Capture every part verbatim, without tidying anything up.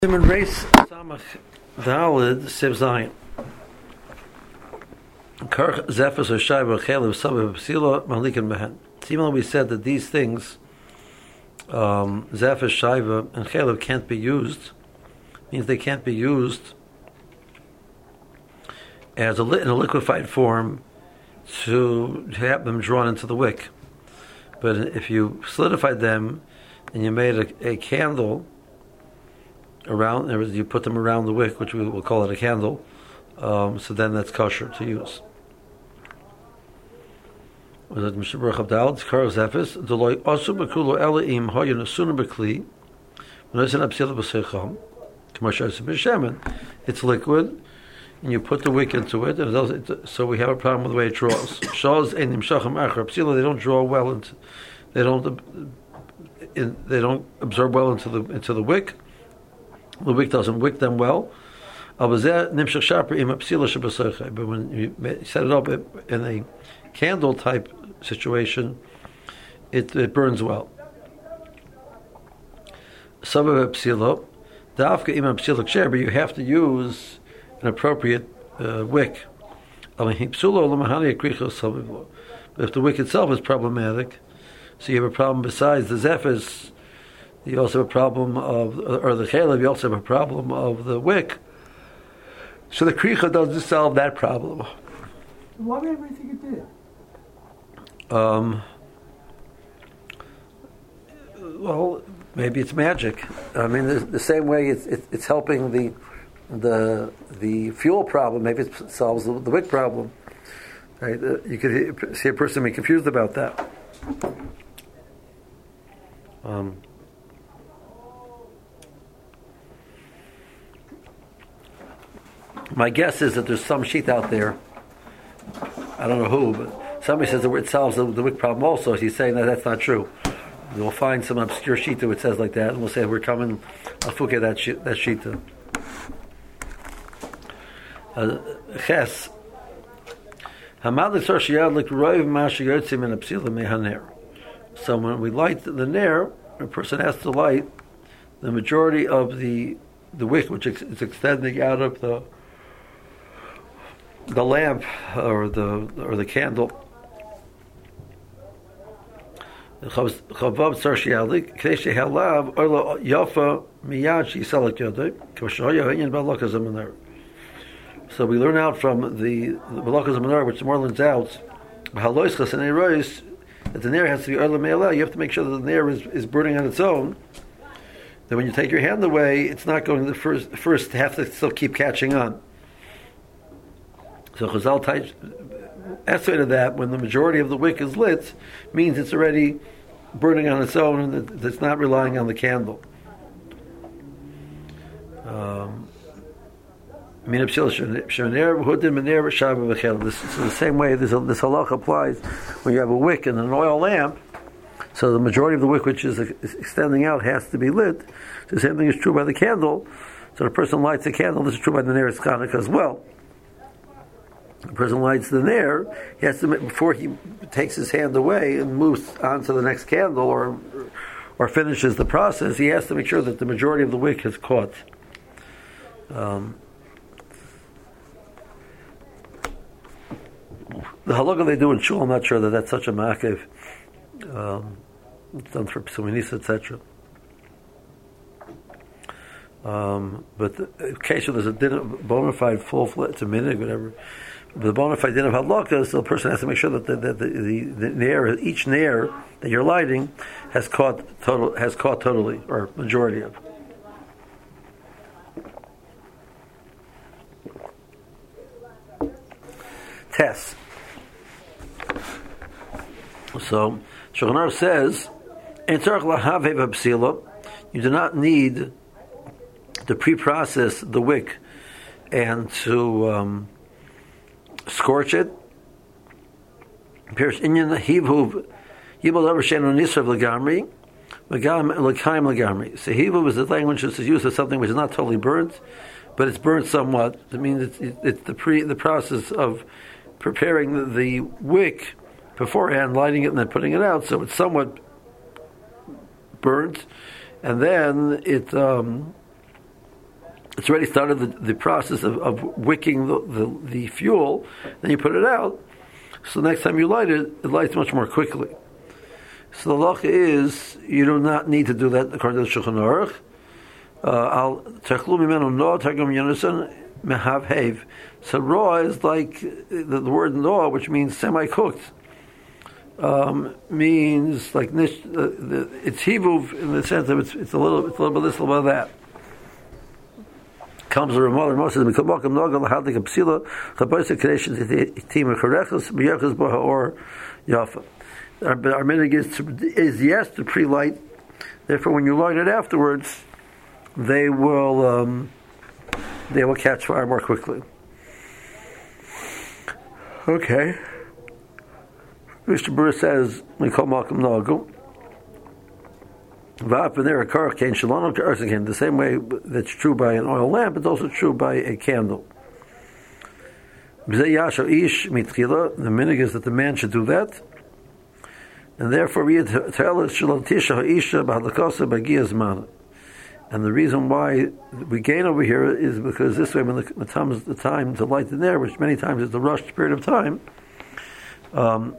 Simon Reis Samach Dalid Siv Zion. Karch Zephas or Shaiba Chalev Sabah Psila Malikan Mehen. Even though we said that these things, um, Zephas, Shaiba, and Chalev can't be used, means they can't be used as a li- in a liquefied form to have them drawn into the wick. But if you solidified them and you made a, a candle around, you put them around the wick, which we will call it a candle, um, so then that's kosher to use. Was it Mishabur Chabdal? It's Karl Zephis. Deloy Osu Bekulo Elaim Hoyan Asuna Bekli. When it's an Absila Basecham, Kamashas Bishaman, it's liquid, and you put the wick into it, and it does, it, so we have a problem with the way it draws. Shaz Enim Shacham Achar Absila, they don't draw well into, they don't, in, they don't absorb well into the into the wick. The wick doesn't wick them well. But when you set it up in a candle type situation, it, it burns well. But you have to use an appropriate uh, wick. But if the wick itself is problematic, so you have a problem besides the zephyrs, you also have a problem of, or the chalev, you also have a problem of the wick. So the kricha doesn't solve that problem. Why would everybody think it did? Um, well, maybe it's magic. I mean, the, the same way it's, it, it's helping the the the fuel problem. Maybe it solves the, the wick problem. Right? Uh, you could see a person be confused about that. Um, My guess is that there's some sheet out there, I don't know who, but somebody says that it solves the, the wick problem also. He's saying that that's not true. We'll find some obscure sheet that it says like that, and we'll say we're coming, I'll fuke that sheet, that sheet. Ches. So when we light the nair, a person has to light the majority of the the wick, which is extending out of the the lamp or the or the candle. So we learn out from the the Balakas Menorah, which the more learns out, that the nair has to be early me'ala. You have to make sure that the nair is, is burning on its own. That when you take your hand away, it's not going to the first first have to still keep catching on. So Chazal estimated that when the majority of the wick is lit, means it's already burning on its own and it's not relying on the candle. Um, this is the same way this, this halach applies when you have a wick and an oil lamp. So the majority of the wick which is extending out has to be lit. So the same thing is true by the candle. So the person lights a candle. This is true by the Ner Chanukah as well. The person lights the Ner, he has to, before he takes his hand away and moves on to the next candle or or finishes the process, he has to make sure that the majority of the wick is caught. Um, the halakha they do in shul, I'm not sure that that's such a ma'akev. Um, it's done for Psuminisa, et cetera. Um, but the, in case there's a din of bona fide full fledged, it's a minute, whatever. The bona fide din of halakha, so the person has to make sure that the the, the, the, the nair, each nair that you're lighting has caught total has caught totally or majority of. Test. So Shulchan Aruch says, you do not need to pre-process the wick and to um, scorch it. So hivuv is the language which is used for something which is not totally burnt, but it's burnt somewhat. It means it's, it's the pre the process of preparing the, the wick beforehand, lighting it and then putting it out, so it's somewhat burnt, and then it um, it's already started the, the process of, of wicking the, the, the fuel, then you put it out. So next time you light it, it lights much more quickly. So the halacha is, you do not need to do that according to the Shulchan Aruch. Al techlu mimenu no targum yonason mehav hev. So raw is like the, the word raw, which means semi-cooked. Um, means like nish, uh, the, it's hivuv in the sense of it's, it's a little, it's a little bit this, a little bit of that. Comes the Ramah, Ramah says, "Mikamakam nogal hadik apsila chaboisa creation team charechus b'yachus b'haor yafa." Our, our minhag is, is yes to pre-light. Therefore, when you light it afterwards, they will um, they will catch fire more quickly. Okay. Mister Burr says, "Mikamakam nogal." The same way that's true by an oil lamp, it's also true by a candle. The minhag is that the man should do that, and therefore and the reason why we gain over here is because this way, when the, the time is the time to light the nair, which many times is the rushed period of time, um,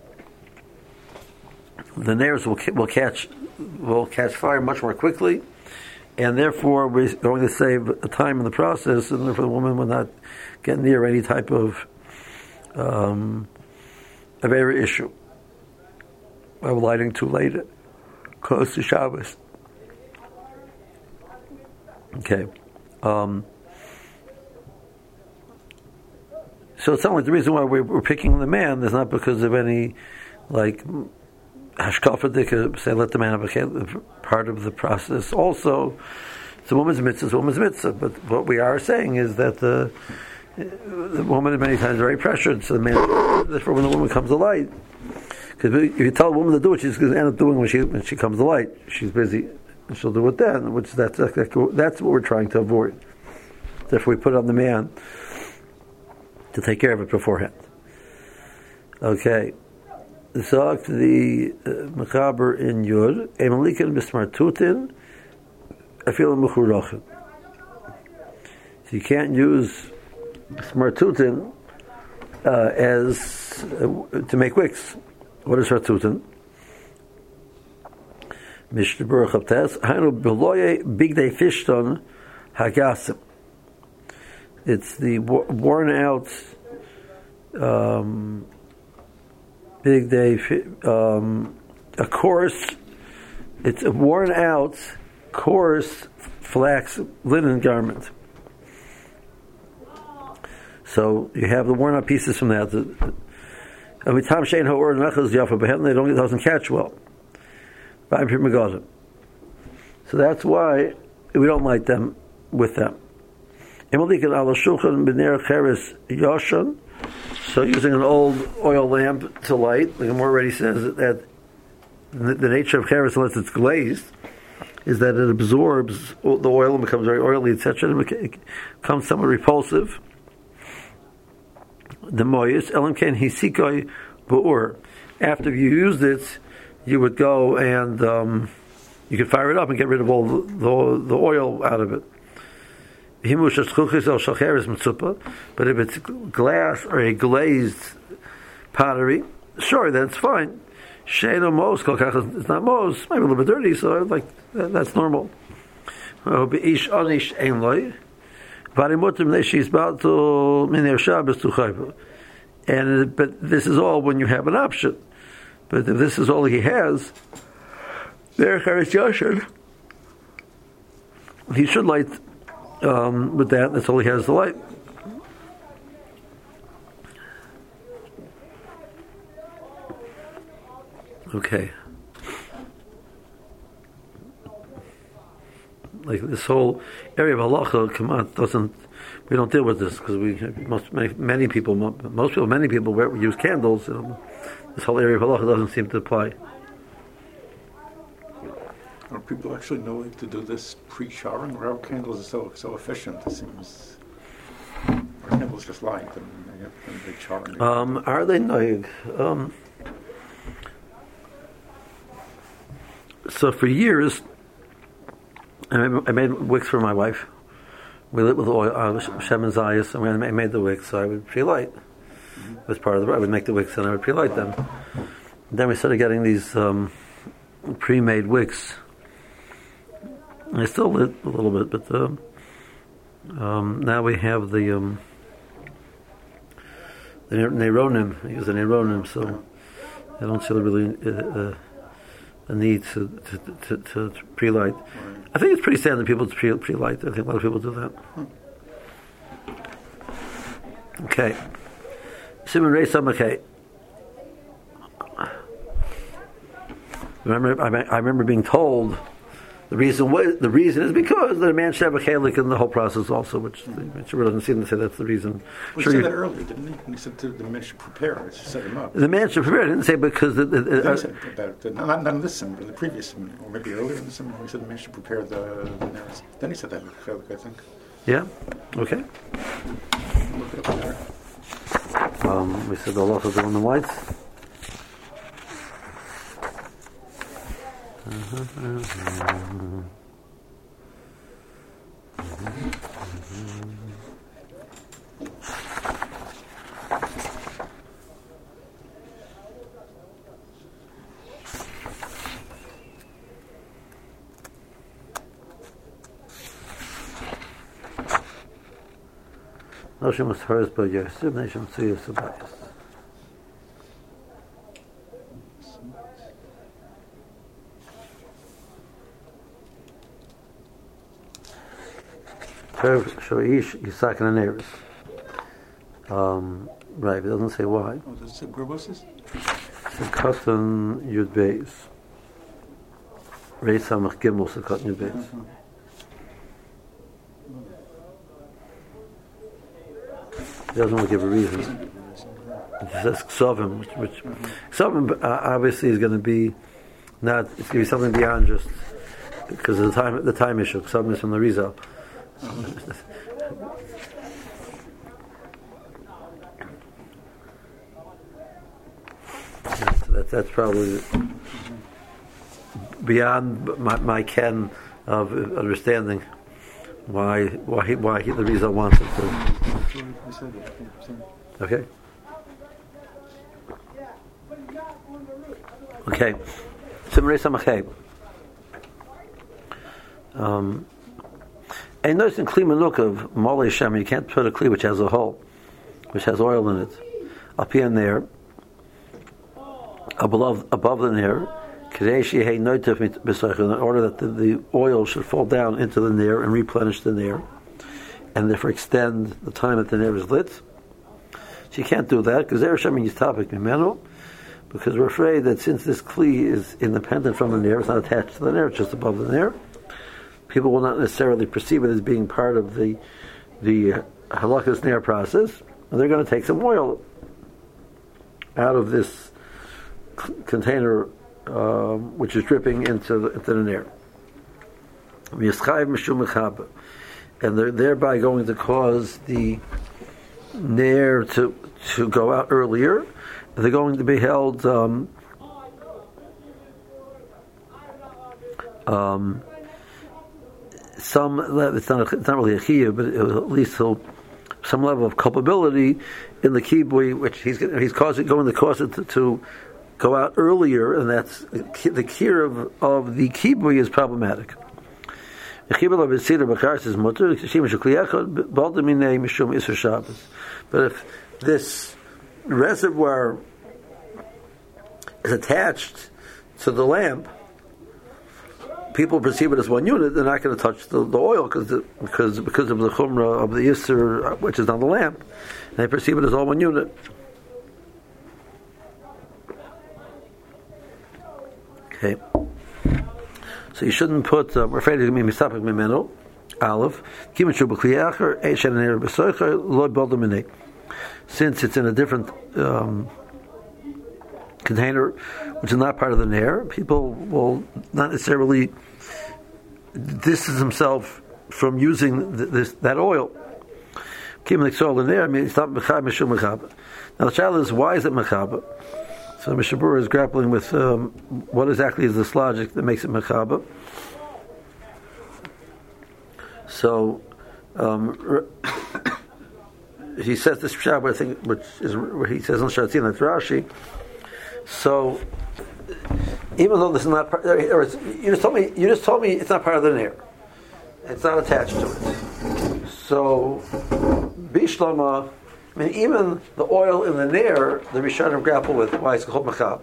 the nairs will will catch. will catch fire much more quickly, and therefore we're going to save time in the process, and therefore the woman will not get near any type of um, of every issue of lighting too late, close to Shabbos. Okay. Um, so it's not like the reason why we're, we're picking the man is not because of any, like, hashkafa, say let the man have a part of the process. Also, it's a woman's mitzvah, it's a woman's mitzvah. But what we are saying is that the the woman is many times very pressured. So the man, therefore, when the woman comes to light, because if you tell a woman to do it, she's going to end up doing when she when she comes to light. She's busy, and she'll do it then. Which that's that's what we're trying to avoid. Therefore, we put it on the man to take care of it beforehand. Okay. Zog the Mechaber in Yud, Emelikin b'smartutin, afil mechurachin. So you can't use smartutin uh, as uh, to make wicks. What is smartutin? Mishnah Baruch Haftes, Hainu beloye bigdei fishton hagasim. It's the worn out. Um, Big day, um, a coarse, it's a worn out, coarse flax linen garment. So you have the worn out pieces from that. Every time Shane Ha'or Nechaz Yafa Behetten, it only doesn't catch well. So that's why we don't light them with them. So using an old oil lamp to light, the Gemara already says that the, the nature of cheres, unless it's glazed, is that it absorbs the oil and becomes very oily, et cetera. It becomes somewhat repulsive. The moyes elam ken hisikoi bu'ur. After you used it, you would go and um, you could fire it up and get rid of all the, the, the oil out of it. But if it's glass or a glazed pottery, sure, that's fine. Shayna mos, it's not mos, maybe a little bit dirty, so like that's normal. And but this is all when you have an option. But if this is all he has, there he should light. Um, with that, that's all he has to light. Okay. Like this whole area of halacha, come on, doesn't. We don't deal with this because we most many, many people, most people, many people use candles. Um, this whole area of halacha doesn't seem to apply. Are people actually know to do this pre-showering? Or our candles are so so efficient. It seems our candles just light and they have a big showering. Um, are they noig? Um, so for years, I made, I made wicks for my wife, we lit with oil, uh, Shem and Zayas, and we made the wicks, so I would pre-light. Mm-hmm. It was part of the, I would make the wicks and I would pre-light them. And then we started getting these um, pre-made wicks. And I still lit a little bit, but um, um, now we have the um, the Neironim. I use the Neironim, so I don't see really uh, uh, a need to to, to, to, to pre-light. I think it's pretty standard people to pre- pre-light. I think a lot of people do that. Okay. Simon Ray Samakay. Remember, I, I remember being told the reason was, the reason is because the man should have a chelik in the whole process also, which the Mishnah doesn't seem to say that's the reason. Well, sure he said that earlier, didn't he? He said to the man should prepare it, set him up. The man should prepare it. He didn't say because the, the, the, uh, said about the, not, not in this sim, but the previous sim, or maybe earlier in the sim, he said the man should prepare the, the narrative. Then he said that with chelik, I think. Yeah. Okay. Look it up there. Um, we said the lot of on the lights. Uh-huh, uh-huh. Noshim was hers by Yosef, Nation Tsuyas Sabayas. Shoish Yisak and Aneris. Um, right, it doesn't say why. Oh, does it say Gruboses? Sekatan Yud Beis. Reis Samach Gimel Sekatan Yud Beis. It doesn't want to give a reason. It says Ksovim, which, which Ksovim uh, obviously is going to be not. It's going to be something beyond just because of the time the time issue. Ksovim is from the Rizal. that, that's probably beyond my, my ken of understanding why why he, why he, the Rizal wants it to. Okay. Okay. Simrei Samachay. Um. And notice in Kli Menukav, Molei Shem, you can't put a Kli which has a hole, which has oil in it, up here and there, above, above the Nair, in order that the, the oil should fall down into the Nair and replenish the Nair, and therefore extend the time that the Nair is lit. So you can't do that, because there Shem is topic Mimeno, because we're afraid that since this Kli is independent from the Nair, it's not attached to the Nair, it's just above the Nair, people will not necessarily perceive it as being part of the the halakas nair process, and they're going to take some oil out of this c- container, um, which is dripping into the, into the nair. And they're thereby going to cause the nair to to go out earlier. They're going to be held. Um, um, Some it's not, it's not really a chiyuv, but at least he'll, some level of culpability in the kibui, which he's he's causing going to cause it to, to go out earlier, and that's the kir of, of the kibui is problematic. But if this reservoir is attached to the lamp, people perceive it as one unit, they're not going to touch the, the oil because because because of the chumrah of the Yisr, which is on the lamp. And they perceive it as all one unit. Okay. So you shouldn't put, uh, we're afraid it's going to be misapik mimeno, aleph, kimishu b'kliyacher, eishen and b'soicher, lo b'odamine. Since it's in a different um, container, which is not part of the nair, people will not necessarily distance themselves from using th- this that oil. Keep the soil in there. I mean, it's not mechab mishum mechab. Now the child is, why is it mechab? So Mishnah Berurah is grappling with um, what exactly is this logic that makes it mechab. So Um, he says this pshat, I think, which is where he says on Shatzin, that's Rashi. So, even though this is not part, or it's, you just told me, you just told me it's not part of the nair. It's not attached to it. So, bishlama. I mean, even the oil in the nair, the Rishonim grapple with why it's called machab.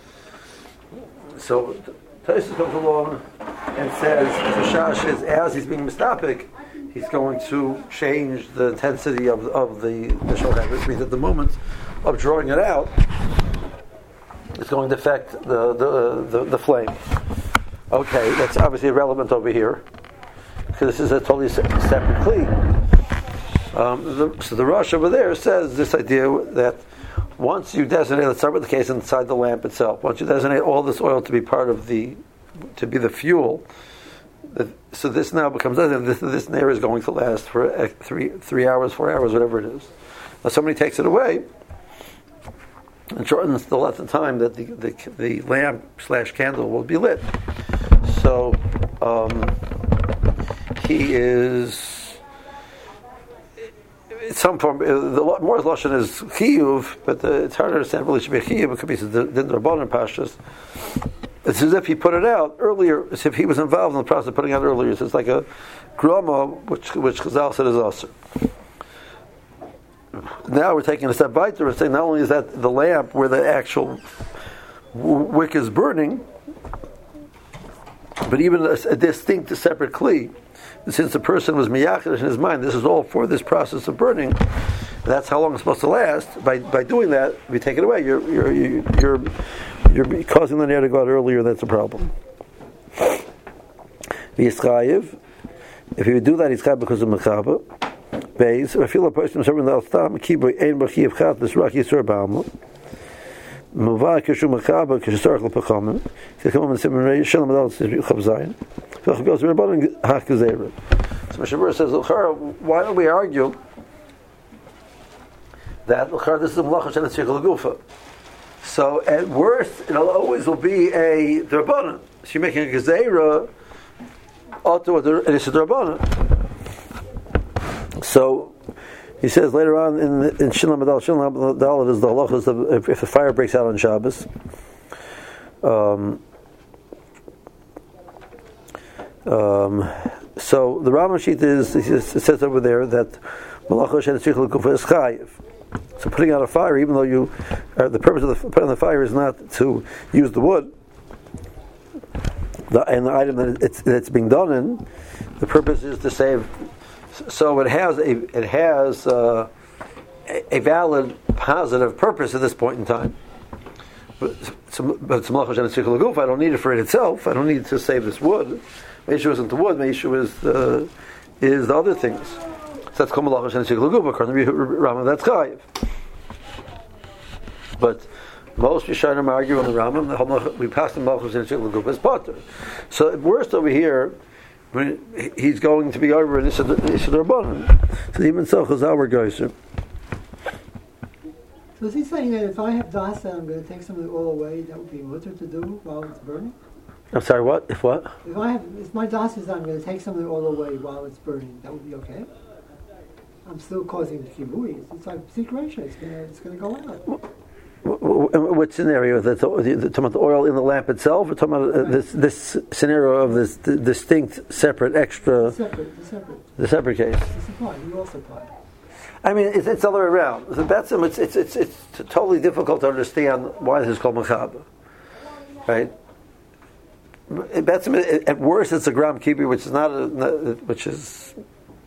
So, Tosfos comes along and says, Hashash is as he's being mistapik, he's going to change the intensity of of the the shulchan, which means at the moment of drawing it out, it's going to affect the the the, the flame. Okay, that's obviously irrelevant over here because this is a totally se- separate kli. Um, the, so the Rosh over there says this idea that once you designate, let's start with the case inside the lamp itself. Once you designate all this oil to be part of the, to be the fuel, the, so this now becomes this. This nair is going to last for three three hours, four hours, whatever it is. Now somebody takes it away and shortens the length of time that the the, the lamp slash candle will be lit. So um, he is. Some form, the more lashon is chiyuv, but the, it's hard to understand. Really, should be chiyuv. It could be the rabbanon pashtus. It's as if he put it out earlier, as if he was involved in the process of putting it out earlier. So it's like a grama, which which Chazal said is aser. Now we're taking a step weiter. We're saying not only is that the lamp where the actual wick is burning, but even a, a distinct, separate kli. Since the person was miyachid in his mind, this is all for this process of burning. That's how long it's supposed to last. By by doing that, if you take it away, you're you're you're you're causing the nair to go out earlier. That's a problem. V'yischayev, if you do that, he's chayav because of mechaba. Beis, if you a person serving the altam, kiboy ein b'chiyav chat l'srach yisur b'alma. Muvah kishu mechaba kishu l'pachamim. He come and say shalom adal chav zayin. So Mishabur says, why don't we argue that this is a malacha she'en tzricha l'gufa? So at worst, it'll always will be a d'rabbanan. So you're making a gezeira, auto and it's a d'rabbanan. So he says later on in in Shinlam Adal, Shinlam Adal is the halacha is the, if, if the fire breaks out on Shabbos. Um, Um, so the Rambam sheet is, it says over there that malacha she'en tzricha l'gufa is chayiv. So putting out a fire, even though you, uh, the purpose of the putting the fire is not to use the wood, the, and the item that it's that's being done in, the purpose is to save. So it has a it has uh, a, a valid positive purpose at this point in time. But, so, but it's malacha she'en tzricha l'gufa. I don't need it for it itself. I don't need to save this wood. My issue isn't the wood. My issue is the is the other things. So that's called malacha she'en tzricha l'gufa. According to Rambam, that's chayiv. But most Rishonim argue on the Rambam. The whole we passed the malacha she'en tzricha l'gufa as potter. So at worst over here, when he's going to be over in Issa D'Rabbanan. So even so, Chazal were geyser. So is he saying that if I have dasa, I'm going to take some of the oil away, that would be mutter to do while it's burning? I'm sorry, what? If what? If I have, if my dasa is I'm going to take some of the oil away while it's burning, that would be okay? I'm still causing the kibui. It's like secret. It's going to, it's going to go out. What scenario? That's talking about the oil in the lamp itself, or talking about uh, this this scenario of this d- distinct, separate, extra, the separate, the separate, the separate case. the supply. You all supply. I mean, it's, it's the other way around. The Betzim, it's, it's it's it's totally difficult to understand why this is called mechaba, right? Betzim, at worst, it's a gram kibi, which is not a, which is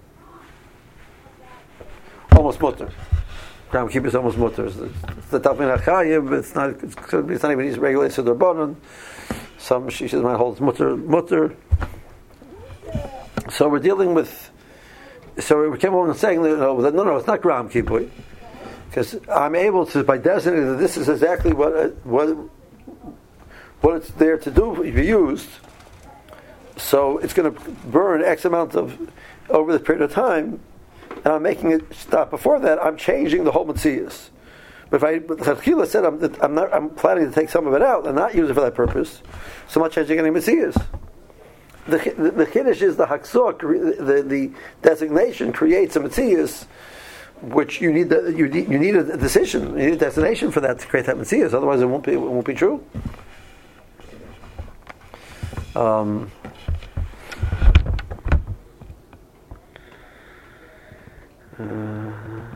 almost mutter. Gram kibi is almost mutter. It's the Talmid HaChayim. It's not. It's, it's not even easy to regulate to the Rabbanon. Some shishas might hold mutter mutter. So we're dealing with. So we came along and saying that no, no, no, it's not gram kibi, because I'm able to by designating that this is exactly what what what it's there to do. If you used, so it's going to burn X amount of over the period of time. And I'm making it stop before that. I'm changing the whole Metzias. But if I, Chachila said I'm, I'm not, I'm planning to take some of it out and not use it for that purpose, so I'm not changing any Metzias. the the, the Kiddush is the Haksor, the, the designation creates a Metzius, which you need the, you need you need a decision, you need a destination for that to create that Metzius. Otherwise, it won't be it won't be true. Um, uh,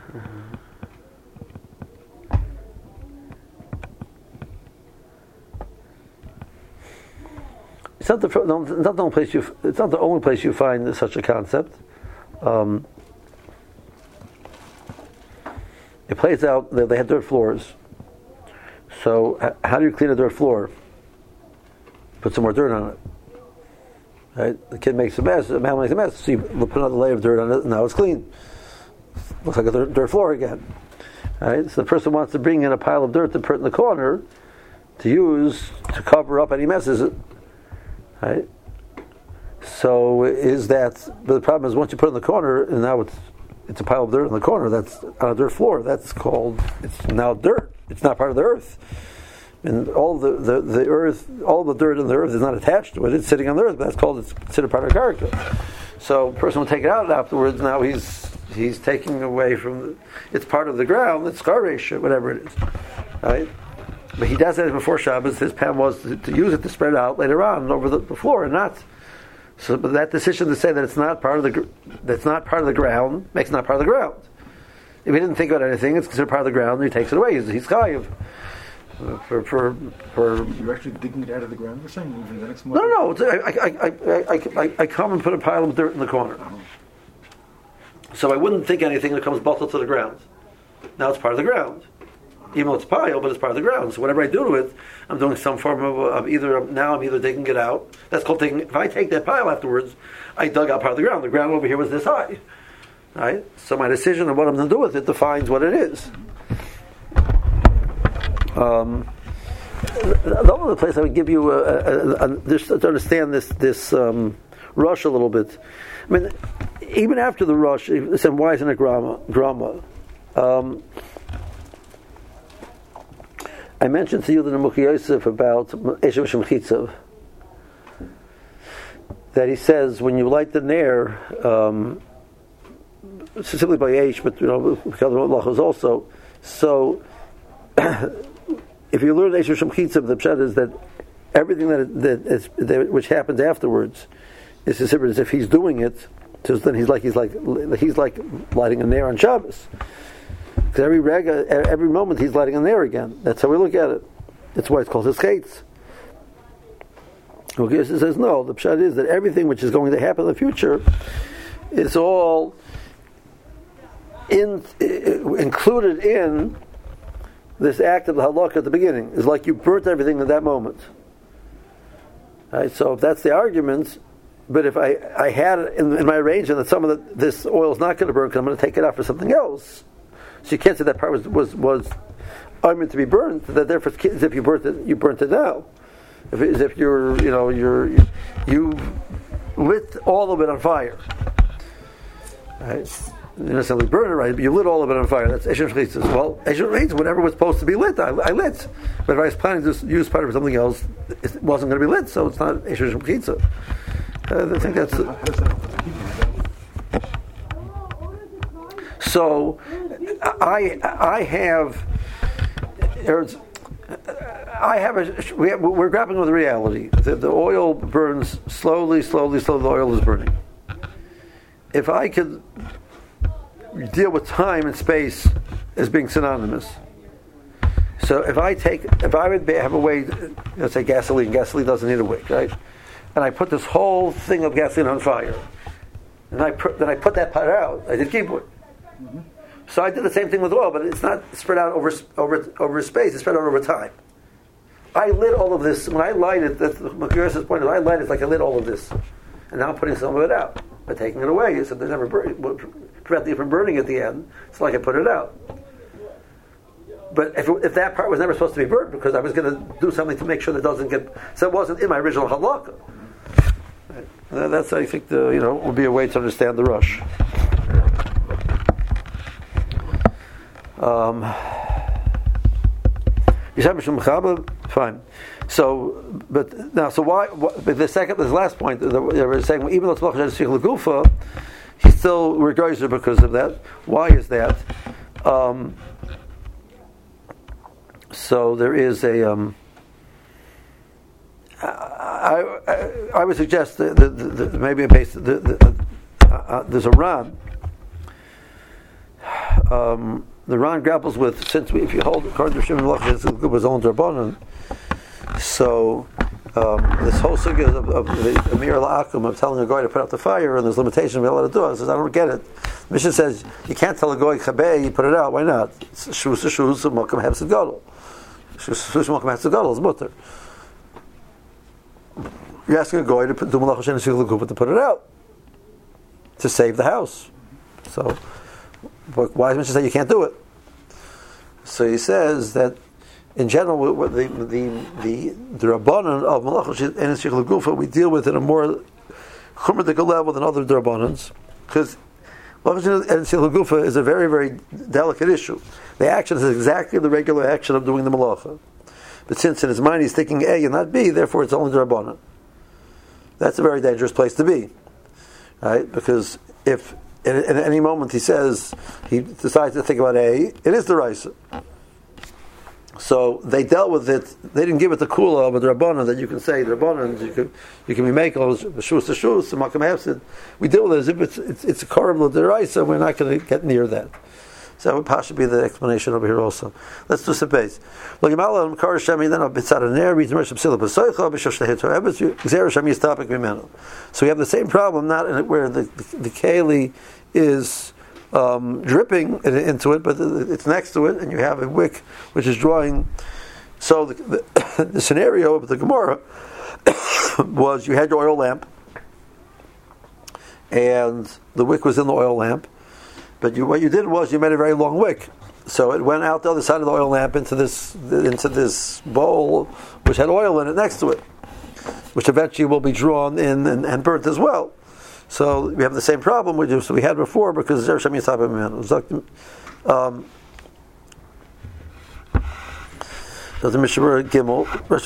It's not the not the only place you. It's not the only place you find such a concept. Um, it plays out that they had dirt floors. So h- how do you clean a dirt floor? Put some more dirt on it. Right? The kid makes a mess. The man makes a mess. So you put another layer of dirt on it, and now it's clean. Looks like a dirt, dirt floor again. Right? So the person wants to bring in a pile of dirt to put in the corner to use to cover up any messes. Right? So is that? But the problem is once you put it in the corner, and now it's it's a pile of dirt in the corner. That's on a dirt floor. That's called. It's now dirt. It's not part of the earth. And all the, the, the earth, all the dirt in the earth is not attached to it. It's sitting on the earth. But that's called. It's considered part of the character. So a person will take it out afterwards. Now he's he's taking away from. The, it's part of the ground. It's garbage, whatever it is. Right. But he does that before Shabbos. His plan was to, to use it to spread it out later on over the, the floor, and not. So, but that decision to say that it's not part of the that's not part of the ground makes it not part of the ground. If he didn't think about anything, it's considered part of the ground, and he takes it away. He's, he's chayiv uh, for for for. You're actually digging it out of the ground. You're saying even the next No, no, no. It's, I, I, I, I, I, I come and put a pile of dirt in the corner, so I wouldn't think anything that comes bottled to the ground. Now it's part of the ground. Even though it's pile, but it's part of the ground. So whatever I do to it, I'm doing some form of, of either, now I'm either digging it out. That's called taking, if I take that pile afterwards, I dug out part of the ground. The ground over here was this high. Right? So my decision on what I'm going to do with it defines what it is. Um, the only place I would give you, a, a, a, a, just to understand this, this um, rush a little bit. I mean, even after the rush, listen, why isn't it grama? grama? Um, I mentioned to you the Nemuch Yosef about Eshev Shem Chitzav, that he says when you light the nair, um, specifically by Eish, but you know because of Lachos also. So, if you learn Eshev Shem Chitzav, the pshat is that everything that that, is, that which happens afterwards is as if he's doing it. So then he's like he's like he's like lighting a nair on Shabbos. Because every rega, every moment he's lighting on there again. That's how we look at it. That's why it's called his chaitz. Okay, so it says no. The pshat is that everything which is going to happen in the future is all in, included in this act of the halakha at the beginning. It's like you burnt everything in that moment. Right, so if that's the argument, but if I, I had it in, in my arrangement that some of the, this oil is not going to burn because I'm going to take it out for something else. So you can't say that part was was was meant to be burnt. That therefore, as if you burnt it, you burnt it now. If, as if you're, you know, you're you lit all of it on fire. Right? You don't necessarily burn it, right? But you lit all of it on fire. That's Eshev Shem Chitzav. Well, Eshev Shem Chitzav, whatever was supposed to be lit, I, I lit. But if I was planning to use part of something else, it wasn't going to be lit, so it's not Eshev Shem Chitzav. Uh, I think that's. Uh, So, I I have I have a we have, we're grappling with reality. The, the oil burns slowly, slowly, slowly. The oil is burning. If I could deal with time and space as being synonymous, so if I take if I would have a way, let's say gasoline. Gasoline doesn't need a wick, right? And I put this whole thing of gasoline on fire, and I put, then I put that part out. I did keep it. Mm-hmm. So I did the same thing with oil, but it's not spread out over over over space. It's spread out over time. I lit all of this when I light it. That's the Makir's point. Is I light it like I lit all of this, and now I'm putting some of it out by taking it away. So there's never burn, prevent it from burning at the end. It's like I put it out. But if it, if that part was never supposed to be burnt because I was going to do something to make sure that it doesn't get, so it wasn't in my original halakha. Right. That's I think the you know would be a way to understand the rush. Um, Fine. So, but now, so why? What, but the second, this last point, they were saying, well, even though it's malachas she'ich legufa, he still regards her because of that. Why is that? Um, so there is a. Um, I, I, I would suggest that, that, that maybe a base. The, the, uh, uh, there's a Ran. Um, the Ran grapples with, since we, if you hold according to Shimon Malachas it was owned Rabbanan. So um, this whole sugya of, of the Amir La'akum of telling a guy to put out the fire, and there's limitations we're allowed to do it. I says I don't get it. The Mishnah says you can't tell a guy chabei, you put it out. Why not? Shus shus malkam hefsed gadol. Shus shus malkam hefsed gadol is mutter. You're asking a guy to put, do malachas she'ich legufa to put it out to save the house. So. But why does Mishnah say you can't do it? So he says that in general, the the the the rabbanon of malachas she'ich legufa we deal with in a more chumratic level than other rabbanons, because malachas she'ich legufa is a very very delicate issue. The action is exactly the regular action of doing the malacha, but since in his mind he's thinking A and not B, therefore it's only the rabbanon. That's a very dangerous place to be, right? Because if in, in any moment he says he decides to think about A, it is the Raisa. So they dealt with it. They didn't give it the kula of the rabbanon that you can say the rabbanon you can you can be making shus to shus makam hefsid. We deal with it as if it's it's, it's a korban of the Raisa. We're not going to get near that. So that would possibly be the explanation over here also. Let's do some base. Look, Yamalam Kar Shemi then of Bitzaraner, reason Rosh Psila Besoicha, Bishosh Tehetor Ebes, Xer Shemi is topic Mimeno. So we have the same problem, not in it where the the, the keli is um, dripping into it, but it's next to it, and you have a wick which is drawing. So the, the, the scenario of the Gemara was you had your oil lamp, and the wick was in the oil lamp. But you, what you did was you made a very long wick, so it went out the other side of the oil lamp into this into this bowl which had oil in it next to it, which eventually will be drawn in and, and burnt as well. So we have the same problem we so we had before because Zer Shem Yisab Amen. Um So the Mishnah Gimel,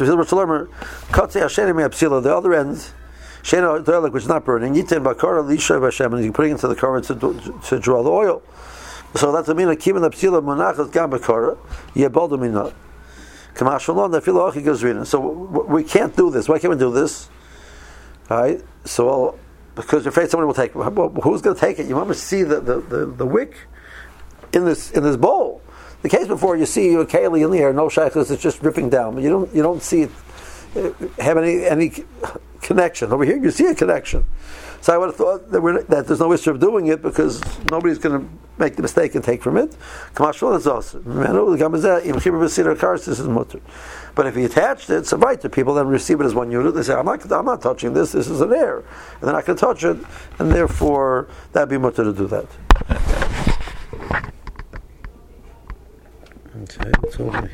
the other end. Shena Doelik, which is not burning, Yitin Bakara Lisha Vashem, and you put it into the current to, to draw the oil. So that's the mean of Kiman Apsila Monachas Gam Bakara, Yabaldamina. Kamashalon, the Philochi Gazrina. So we can't do this. Why can't we do this? Alright? So, well, because you're afraid somebody will take it. Well, who's going to take it? You want to see the, the, the, the wick in this in this bowl. The case before, you see a keli in the air, no shaykhs, it's just dripping down, but you don't you don't see it have any any connection. Over here you see a connection. So I would have thought that, we're, that there's no issue of doing it because nobody's going to make the mistake and take from it. But if he attached it, so right, the people then receive it as one unit. They say, I'm not, I'm not touching this, this is an air. And they're not going to touch it, and therefore that'd be mutter to do that. Okay, that's all.